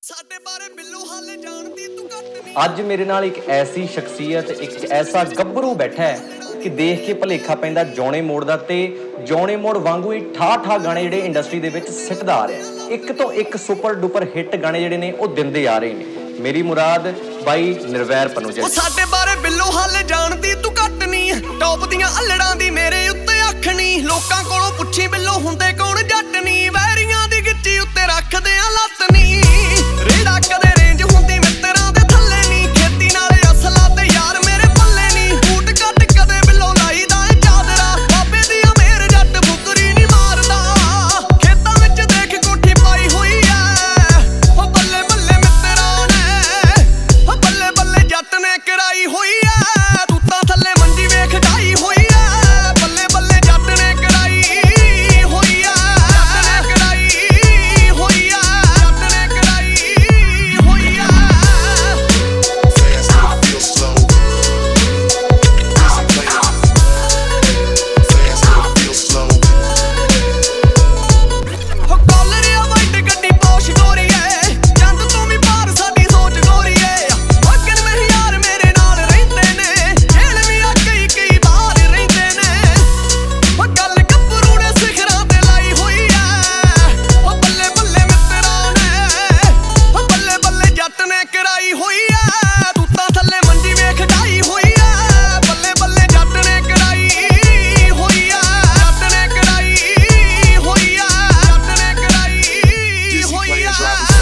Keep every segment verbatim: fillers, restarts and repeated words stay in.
ਸਾਡੇ ਬਾਰੇ ਬਿੱਲੋ ਹਾਲੇ ਜਾਣਦੀ ਤੂੰ ਘੱਟ ਨਹੀਂ। ਅੱਜ ਮੇਰੇ ਨਾਲ ਇੱਕ ਐਸੀ ਸ਼ਖਸੀਅਤ, ਇੱਕ ਐਸਾ ਗੱਭਰੂ ਬੈਠਾ ਹੈ ਕਿ ਦੇਖ ਕੇ ਭਲੇਖਾ ਪੈਂਦਾ ਜੌਣੇ ਮੋੜ ਦਾ, ਤੇ ਜੌਣੇ ਮੋੜ ਵਾਂਗੂ ਹੀ ਠਾ ਠਾ ਗਾਣੇ ਜਿਹੜੇ ਇੰਡਸਟਰੀ ਦੇ ਵਿੱਚ ਸਿੱਟਦਾ ਆ ਰਿਹਾ। ਇੱਕ ਤੋਂ ਇੱਕ ਸੁਪਰ ਡੁਪਰ ਹਿੱਟ ਗਾਣੇ ਜਿਹੜੇ ਨੇ ਉਹ ਦਿੰਦੇ ਆ ਰਹੇ ਨੇ। ਮੇਰੀ ਮੁਰਾਦ ਬਾਈ ਨਿਰਵੈਰ ਪਨੂਜਾ। ਉਹ ਸਾਡੇ ਬਾਰੇ ਬਿੱਲੋ ਹਾਲੇ ਜਾਣਦੀ ਤੂੰ ਘੱਟ ਨਹੀਂ। ਟੌਪ ਦੀਆਂ ਅਲੜਾਂ ਦੀ ਮੇਰੇ ਉੱਤੇ ਅੱਖ ਨਹੀਂ। ਲੋਕਾਂ ਕੋਲੋਂ ਪੁੱਛੀ ਬਿੱਲੋ ਹੁੰਦੇ ਕੌਣ ਜੱਟ ਨਹੀਂ। ਵੈਰੀਆਂ ਦੀ ਗਿੱਚੀ ਉੱਤੇ ਰੱਖਦੇ ਆ ਲੱਤ ਨਹੀਂ। ਰੇੜਾ ਕਦੇ ਰੇਂਜ ਹੁੰਦੀ ਮਿੱਤਰਾਂ ਦੇ ਥੱਲੇ ਨਹੀਂ। ਖੇਤੀ ਨਾਲੇ ਅਸਲਾ ਤੇ ਯਾਰ ਮੇਰੇ ਪੱਲੇ ਨਹੀਂ। ਬੂਟ ਕੱਟ ਕਦੇ ਬਿੱਲੋ ਲਾਈਦਾ ਏ ਚਾਦਰਾ। ਬਾਬੇ ਦੀ ਅਮੇਰ ਜੱਟ ਫੁਕਰੀ ਨਹੀਂ ਮਾਰਦਾ। ਖੇਤਾਂ ਵਿੱਚ ਦੇਖ ਕੋਠੀ ਪਾਈ ਹੋਈ ਐ। ਉਹ ਬੱਲੇ ਬੱਲੇ ਮਿੱਤਰਾਂ ਨੇ, ਉਹ ਬੱਲੇ ਬੱਲੇ ਜੱਟ ਨੇ ਕਰਾਈ ਹੋਈ ਐ। ਤੂੰ ਤਾਂ ਥੱਲੇ ਮੰਜੀ ਵੇਖ ਢਾਈ ਹੋਈ ਐ। ਬੱਲੇ ਬੱਲੇ ਜੱਟ ਨੇ ਕਰਾਈ ਹੋਈ ਐ। ਜੱਟ ਨੇ ਕਰਾਈ ਹੋਈ ਐ। ਜੱਟ ਨੇ ਕਰਾਈ ਹੋਈ ਐ। ਹੋ ਕਾਲਰਿਆ ਵਾਈਟ ਗੱਡੀ ਪੋਸ਼ ਗੋਰੀਏ। ਚੰਦ ਤੂੰ ਵੀ ਪਾਰ ਸਾਡੀ ਸੋਚ ਗੋਰੀਏ। ਵਗਨ ਮਹਿਯਾਰ ਮੇਰੇ ਨਾਲ ਰਹਿੰਦੇ ਨੇ। ਜੇਲ੍ਹ ਵੀ ਆ ਕਈ ਕਈ ਬਾਹਰ ਰਹਿੰਦੇ ਨੇ। ਹੋ ਗੱਲ ਗੱਭਰੂ ਨੇ ਸਿਖਰਾਂ ਤੇ ਲਾਈ ਹੋਈ ਐ। ਹੋ ਬੱਲੇ ਬੱਲੇ ਮਿੱਤਰਾਂ ਨੇ, ਹੋ ਬੱਲੇ ਬੱਲੇ ਜੱਟ ਨੇ ਕਰਾਈ ਹੋਈ ਐ। ਤੂੰ ਤਾਂ ਥੱਲੇ ਮੰਜੀ ਵੇਖ ਢਾਈ ਹੋਈ ਐ। ਬੱਲੇ ਬੱਲੇ ਜੱਟ ਨੇ ਕਰਾਈ ਹੋਈ ਐ। ਜੱਟ ਨੇ ਕਰਾਈ ਹੋਈ ਐ। ਜੱਟ ਨੇ ਕਰਾਈ ਹੋਈ ਐ।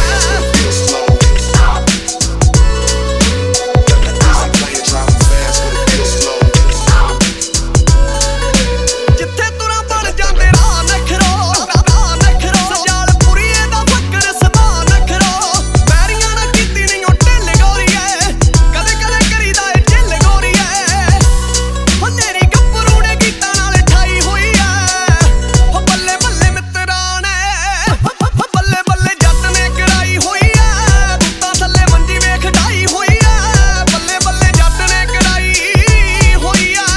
ਜਿੱਥੇ ਤੁਰਾਂ ਬਣ ਜਾਂਦੇ ਰਾਹ ਨਖਰੋ, ਰਾਹ ਨਖਰੋ। ਸਜਾਲ ਪੁਰੀਏ ਦਾ ਫੱਕਰ ਸਭਾ ਨਖਰੋ। ਵੈਰੀਆਂ ਨਾ ਕੀਤੀ ਨੀ ਉਹ ਢਿੱਲ ਗੋਰੀਏ। ਕਦੇ ਕਦੇ ਕਰੀਦਾ ਏ ਢਿੱਲ ਗੋਰੀਏ। ਹੋ ਤੇਰੀ ਗੱਭਰੂ ਨੇ ਗੀਤਾਂ ਨਾਲ ਠਾਈ ਹੋਈ ਐ। ਹੋ ਬੱਲੇ ਬੱਲੇ ਮਿੱਤਰਾਂ ਨੇ, ਹੋ ਬੱਲੇ ਬੱਲੇ ਜੱਟ ਨੇ ਕਰਾਈ ਹੋਈ ਐ। ਤੂੰ ਤਾਂ ਥੱਲੇ ਮੰਜੀ ਵੇਖ ਢਾਈ ਹੋਈ ਐ। ਬੱਲੇ ਬੱਲੇ ਜੱਟ ਨੇ ਕਰਾਈ ਹੋਈ ਐ।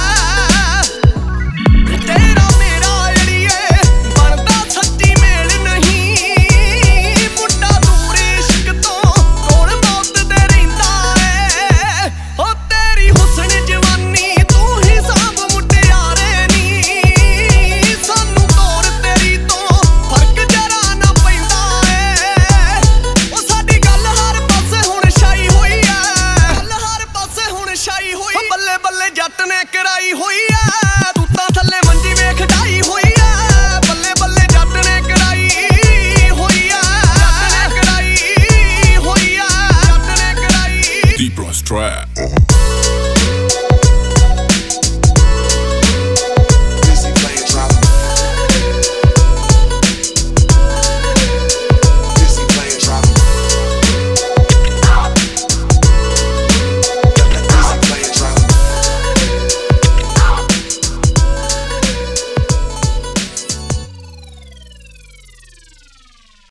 ਤੇਰਾ ਮੇਰਾ ਅੜੀਏ ਬਣਦਾ ਸੱਚੀ ਮੇਲ ਨਹੀਂ। ਮੁੰਡਾ ਦੂਰ ਇਸ਼ਕ ਤੋਂ ਕੋਲ ਮੌਤ ਦੇ ਰਹਿੰਦਾ ਏ। ਹੋ ਤੇਰੀ ਹੁਸਨ ਜਵਾਨੀ ਤੂੰ ਹੀ ਸਾਂਭ ਮੁਟਿਆਰੇ ਨੀ। ਸਾਨੂੰ ਤੋਰ ਤੇਰੀ ਤੋਂ ਫਰਕ ਜਰਾ ਨਾ ਪੈਂਦਾ ਏ। ਉਹ ਸਾਡੀ ਗੱਲ ਹਰ ਪਾਸੇ ਹੁਣ ਛਾਈ ਹੋਈ ਐ। ਗੱਲ ਹਰ ਪਾਸੇ ਹੁਣ ਛਾਈ ਹੋਈ। ਉਹ ਬੱਲੇ ਬੱਲੇ ਜੱਟ ਨੇ ਕਰਾਈ ਹੋਈ ਐ। ਤੂੰ ਤਾਂ ਥੱਲੇ ਮੰਜੀ ਵੇਖ ਢਾਈ ਹੋਈ ਐ। ਬੱਲੇ ਬੱਲੇ ਜੱਟ ਨੇ ਕਰਾਈ ਹੋਈ ਐ। ਜੱਟ ਨੇ ਕਰਾਈ ਹੋਈ ਐ। ਜੱਟ ਨੇ ਕਰਾਈ Deep Rust Trap.